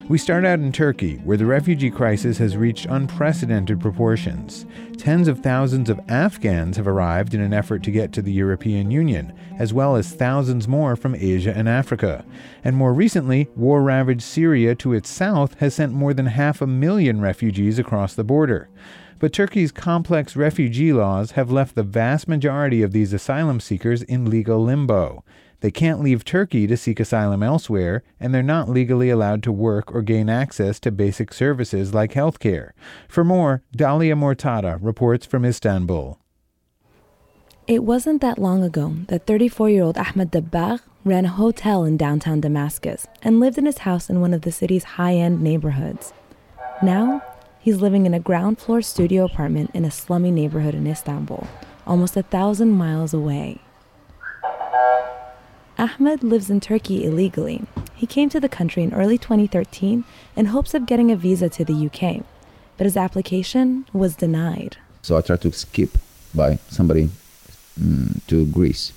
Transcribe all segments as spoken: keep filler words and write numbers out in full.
We start out in Turkey, where the refugee crisis has reached unprecedented proportions. Tens of thousands of Afghans have arrived in an effort to get to the European Union, as well as thousands more from Asia and Africa. And more recently, war-ravaged Syria to its south has sent more than half a million refugees across the border. But Turkey's complex refugee laws have left the vast majority of these asylum seekers in legal limbo. They can't leave Turkey to seek asylum elsewhere, and they're not legally allowed to work or gain access to basic services like healthcare. For more, Dalia Mortada reports from Istanbul. It wasn't that long ago that thirty-four-year-old Ahmed Dabbagh ran a hotel in downtown Damascus and lived in his house in one of the city's high-end neighborhoods. Now, he's living in a ground-floor studio apartment in a slummy neighborhood in Istanbul, almost a thousand miles away. Ahmed lives in Turkey illegally. He came to the country in early twenty thirteen in hopes of getting a visa to the U K, but his application was denied. So I tried to skip by somebody mm, to Greece.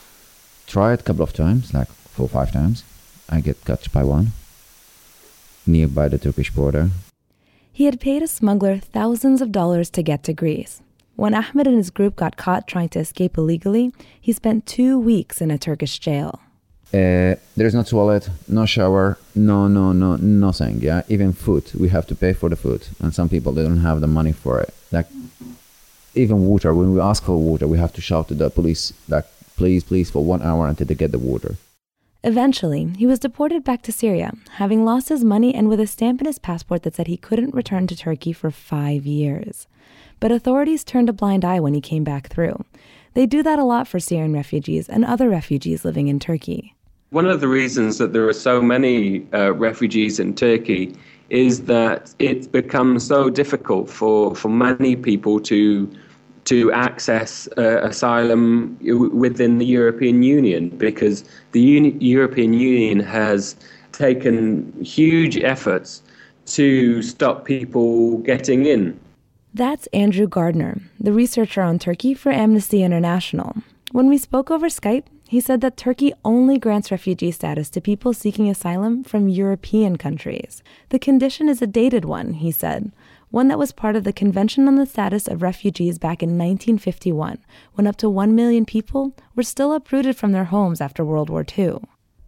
Try it a couple of times, like four or five times. I get caught by one, nearby the Turkish border. He had paid a smuggler thousands of dollars to get to Greece. When Ahmed and his group got caught trying to escape illegally, he spent two weeks in a Turkish jail. Uh, there's no toilet, no shower, no, no, no, nothing, yeah? Even food, we have to pay for the food. And some people, they don't have the money for it. Like, even water, when we ask for water, we have to shout to the police, like, please, please, for one hour until they get the water. Eventually, he was deported back to Syria, having lost his money and with a stamp in his passport that said he couldn't return to Turkey for five years. But authorities turned a blind eye when he came back through. They do that a lot for Syrian refugees and other refugees living in Turkey. One of the reasons that there are so many uh, refugees in Turkey is that it's become so difficult for, for many people to to access uh, asylum within the European Union, because the Uni- European Union has taken huge efforts to stop people getting in. That's Andrew Gardner, the researcher on Turkey for Amnesty International. When we spoke over Skype, he said that Turkey only grants refugee status to people seeking asylum from European countries. The condition is a dated one, he said, one that was part of the Convention on the Status of Refugees back in nineteen fifty-one, when up to one million people were still uprooted from their homes after World War Two.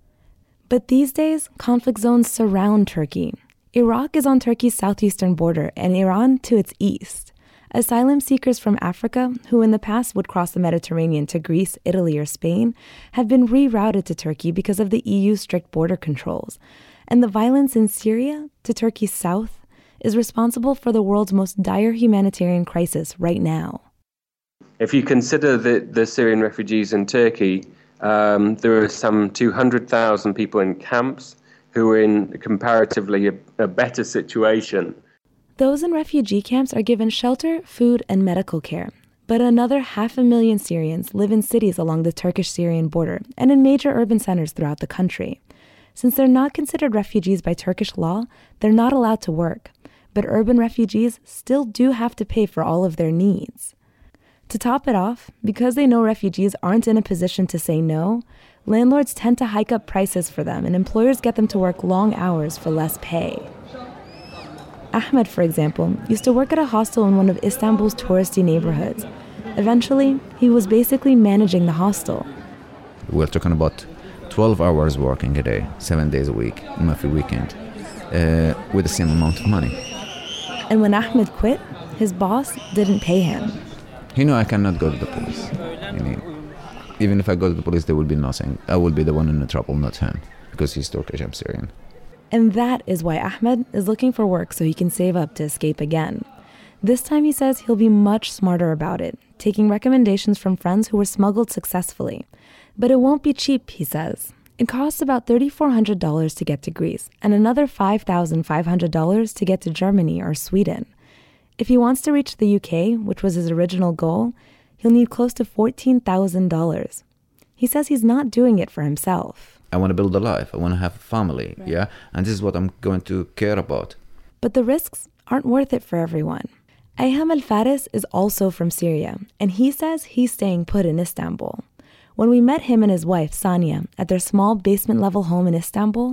But these days, conflict zones surround Turkey. Iraq is on Turkey's southeastern border and Iran to its east. Asylum seekers from Africa, who in the past would cross the Mediterranean to Greece, Italy, or Spain, have been rerouted to Turkey because of the E U's strict border controls. And the violence in Syria, to Turkey's south, is responsible for the world's most dire humanitarian crisis right now. If you consider the, the Syrian refugees in Turkey, um, there are some two hundred thousand people in camps who are in comparatively a, a better situation. Those in refugee camps are given shelter, food, and medical care. But another half a million Syrians live in cities along the Turkish-Syrian border and in major urban centers throughout the country. Since they're not considered refugees by Turkish law, they're not allowed to work. But urban refugees still do have to pay for all of their needs. To top it off, because they know refugees aren't in a position to say no, landlords tend to hike up prices for them and employers get them to work long hours for less pay. Ahmed, for example, used to work at a hostel in one of Istanbul's touristy neighborhoods. Eventually, he was basically managing the hostel. We're talking about twelve hours working a day, seven days a week, every weekend, uh, with the same amount of money. And when Ahmed quit, his boss didn't pay him. You know, I cannot go to the police. I mean, even if I go to the police, there will be nothing. I will be the one in the trouble, not him, because he's Turkish, I'm Syrian. And that is why Ahmed is looking for work so he can save up to escape again. This time he says he'll be much smarter about it, taking recommendations from friends who were smuggled successfully. But it won't be cheap, he says. It costs about three thousand four hundred dollars to get to Greece and another five thousand five hundred dollars to get to Germany or Sweden. If he wants to reach the U K, which was his original goal, he'll need close to fourteen thousand dollars. He says he's not doing it for himself. I want to build a life. I want to have a family, right. yeah? And this is what I'm going to care about. But the risks aren't worth it for everyone. Ayham Al-Faris is also from Syria, and he says he's staying put in Istanbul. When we met him and his wife, Sania, at their small basement-level home in Istanbul,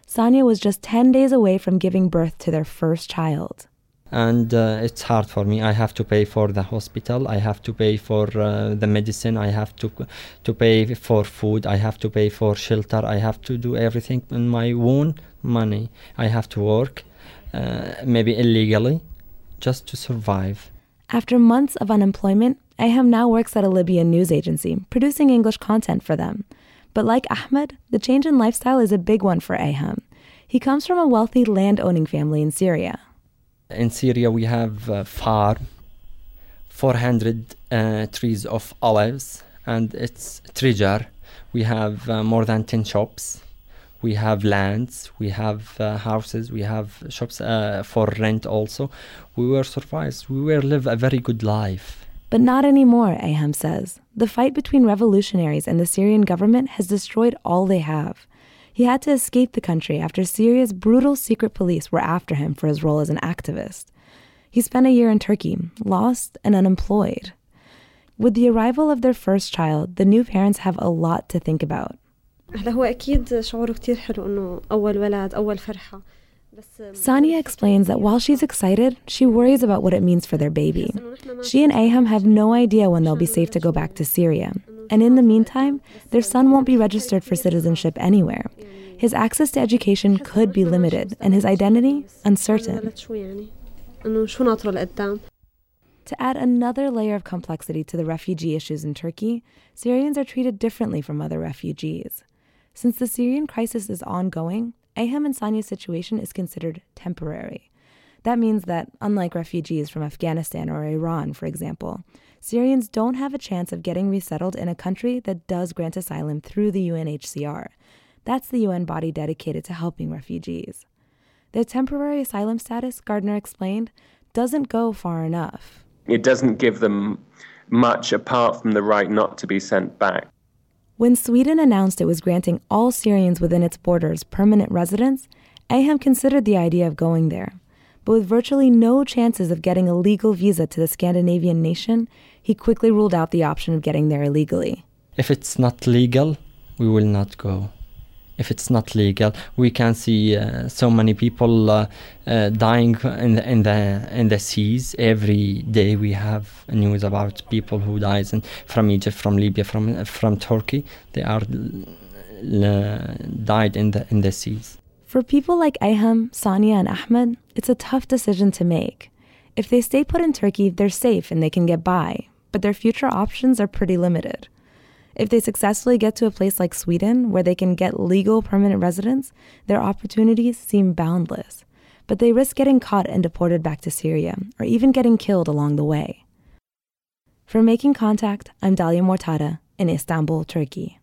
Sania was just ten days away from giving birth to their first child. And uh, it's hard for me. I have to pay for the hospital. I have to pay for uh, the medicine. I have to to pay for food. I have to pay for shelter. I have to do everything in my own money. I have to work, uh, maybe illegally, just to survive. After months of unemployment, Ayham now works at a Libyan news agency, producing English content for them. But like Ahmed, the change in lifestyle is a big one for Ayham. He comes from a wealthy land-owning family in Syria. In Syria, we have a farm, four hundred uh, trees of olives, and it's treasure. We have uh, more than ten shops. We have lands, we have uh, houses, we have shops uh, for rent also. We were surprised. We were live a very good life. But not anymore, Ayham says. The fight between revolutionaries and the Syrian government has destroyed all they have. He had to escape the country after Syria's brutal secret police were after him for his role as an activist. He spent a year in Turkey, lost and unemployed. With the arrival of their first child, the new parents have a lot to think about. Sania explains that while she's excited, she worries about what it means for their baby. She and Ayham have no idea when they'll be safe to go back to Syria. And in the meantime, their son won't be registered for citizenship anywhere. His access to education could be limited, and his identity uncertain. To add another layer of complexity to the refugee issues in Turkey, Syrians are treated differently from other refugees. Since the Syrian crisis is ongoing, Ayham and Sania's situation is considered temporary. That means that, unlike refugees from Afghanistan or Iran, for example, Syrians don't have a chance of getting resettled in a country that does grant asylum through the U N H C R. That's the U N body dedicated to helping refugees. Their temporary asylum status, Gardner explained, doesn't go far enough. It doesn't give them much apart from the right not to be sent back. When Sweden announced it was granting all Syrians within its borders permanent residence, Ayham considered the idea of going there. But with virtually no chances of getting a legal visa to the Scandinavian nation, he quickly ruled out the option of getting there illegally. If it's not legal, we will not go. If it's not legal, we can see uh, so many people uh, uh, dying in the, in the in the seas. Every day we have news about people who dies in, from Egypt, from Libya, from from Turkey. They are uh, died in the in the seas. For people like Ayham, Sania, and Ahmed, it's a tough decision to make. If they stay put in Turkey, they're safe and they can get by, but their future options are pretty limited. If they successfully get to a place like Sweden, where they can get legal permanent residence, their opportunities seem boundless. But they risk getting caught and deported back to Syria, or even getting killed along the way. For Making Contact, I'm Dalia Mortada in Istanbul, Turkey.